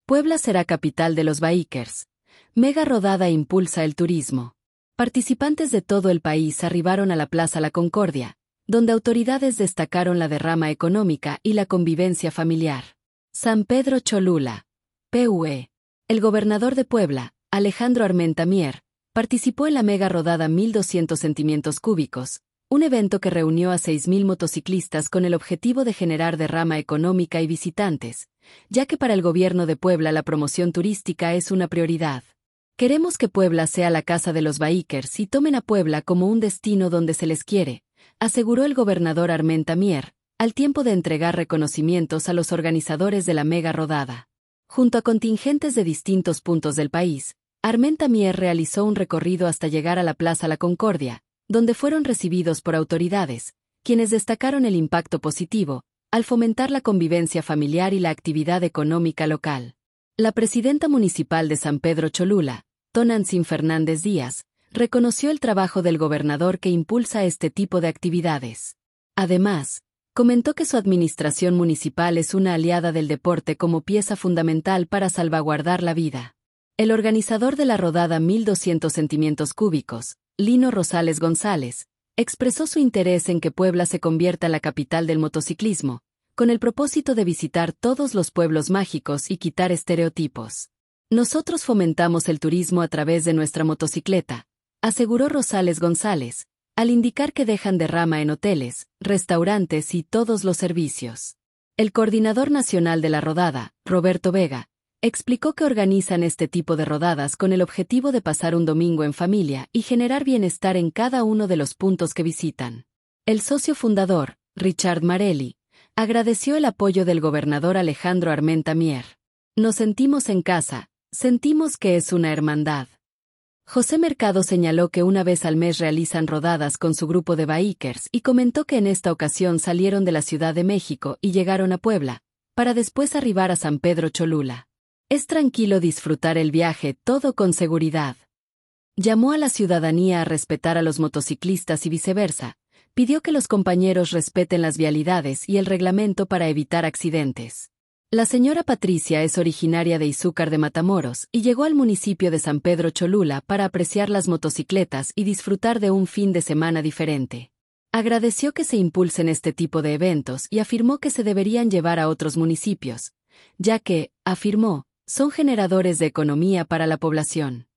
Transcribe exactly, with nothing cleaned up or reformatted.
Puebla será capital de los bikers. Mega rodada impulsa el turismo. Participantes de todo el país arribaron a la Plaza La Concordia, donde autoridades destacaron la derrama económica y la convivencia familiar. San Pedro Cholula, P U E. El gobernador de Puebla, Alejandro Armenta Mier, participó en la mega rodada mil doscientos centímetros cúbicos, un evento que reunió a seis mil motociclistas con el objetivo de generar derrama económica y visitantes, ya que para el gobierno de Puebla la promoción turística es una prioridad. Queremos que Puebla sea la casa de los bikers y tomen a Puebla como un destino donde se les quiere, aseguró el gobernador Armenta Mier, al tiempo de entregar reconocimientos a los organizadores de la mega rodada. Junto a contingentes de distintos puntos del país, Armenta Mier realizó un recorrido hasta llegar a la Plaza La Concordia, donde fueron recibidos por autoridades, quienes destacaron el impacto positivo, al fomentar la convivencia familiar y la actividad económica local. La presidenta municipal de San Pedro Cholula, Tonantzin Fernández Díaz, reconoció el trabajo del gobernador que impulsa este tipo de actividades. Además, comentó que su administración municipal es una aliada del deporte como pieza fundamental para salvaguardar la vida. El organizador de la rodada mil doscientos centímetros cúbicos, Lino Rosales González, expresó su interés en que Puebla se convierta en la capital del motociclismo, con el propósito de visitar todos los pueblos mágicos y quitar estereotipos. Nosotros fomentamos el turismo a través de nuestra motocicleta, aseguró Rosales González, al indicar que dejan derrama en hoteles, restaurantes y todos los servicios. El coordinador nacional de la rodada, Roberto Vega, explicó que organizan este tipo de rodadas con el objetivo de pasar un domingo en familia y generar bienestar en cada uno de los puntos que visitan. El socio fundador, Richard Marelli, agradeció el apoyo del gobernador Alejandro Armenta Mier. Nos sentimos en casa, sentimos que es una hermandad. José Mercado señaló que una vez al mes realizan rodadas con su grupo de bikers y comentó que en esta ocasión salieron de la Ciudad de México y llegaron a Puebla, para después arribar a San Pedro Cholula. Es tranquilo disfrutar el viaje, todo con seguridad. Llamó a la ciudadanía a respetar a los motociclistas y viceversa, pidió que los compañeros respeten las vialidades y el reglamento para evitar accidentes. La señora Patricia es originaria de Izúcar de Matamoros y llegó al municipio de San Pedro Cholula para apreciar las motocicletas y disfrutar de un fin de semana diferente. Agradeció que se impulsen este tipo de eventos y afirmó que se deberían llevar a otros municipios, ya que, afirmó, son generadores de economía para la población.